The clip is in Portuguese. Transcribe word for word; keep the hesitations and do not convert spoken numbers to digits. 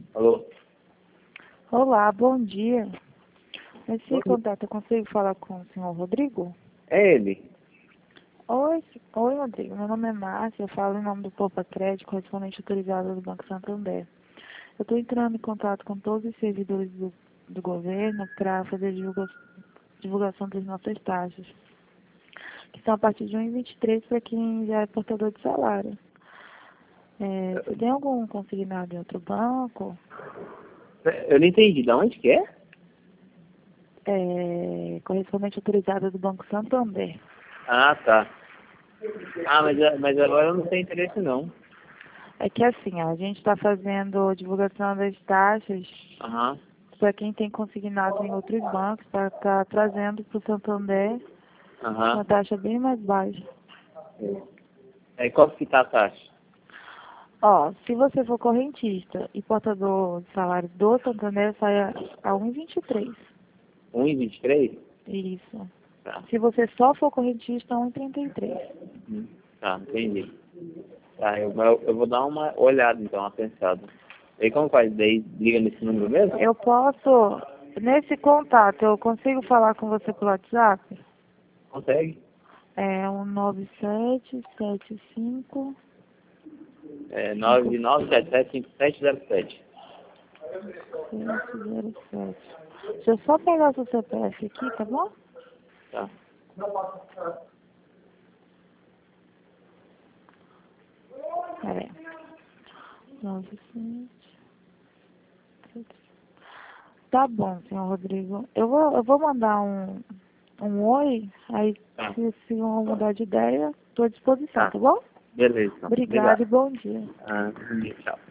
Alô? Olá, bom dia. Nesse Oi. contato, eu consigo falar com o senhor Rodrigo? É ele. Oi, se- Oi, Rodrigo. Meu nome é Márcia, eu falo em nome do Poupa Crédito, correspondente autorizado do Banco Santander. Eu estou entrando em contato com todos os servidores do, do governo para fazer divulga, divulgação das nossas taxas, que são a partir de um e vinte e três para quem já é portador de salário. É, você tem algum consignado em outro banco? Eu não entendi. De onde que é? É, correspondente autorizado do Banco Santander. Ah, tá. Ah, mas, mas agora eu não tenho interesse, não. É que assim, ó, a gente está fazendo divulgação das taxas Aham. para quem tem consignado em outros bancos, para estar trazendo para o Santander uma Aham. taxa bem mais baixa. É, qual que tá a taxa? Ó, se você for correntista e portador de salário do Santander, sai a, a um e vinte e três. um e vinte e três? Isso. Tá. Se você só for correntista, um e trinta e três. Hum, Tá, entendi. Tá, eu, eu, eu vou dar uma olhada, então, uma pensada. E aí, como faz? Daí liga nesse número mesmo? Eu posso, nesse contato, eu consigo falar com você pelo WhatsApp? Consegue? É um nove sete sete cinco É cinco nove nove sete sete cinco sete zero sete. sete zero sete. Deixa eu só pegar seu C P F aqui, tá bom? Tá. Pera aí. nove sete sete. Tá bom, senhor Rodrigo. Eu vou, eu vou mandar um, um oi, aí Tá. se, se vão mudar de ideia, estou à disposição, Tá. tá bom? Beleza, então. Obrigada Obrigado. e bom dia. Ah, bom dia, tchau.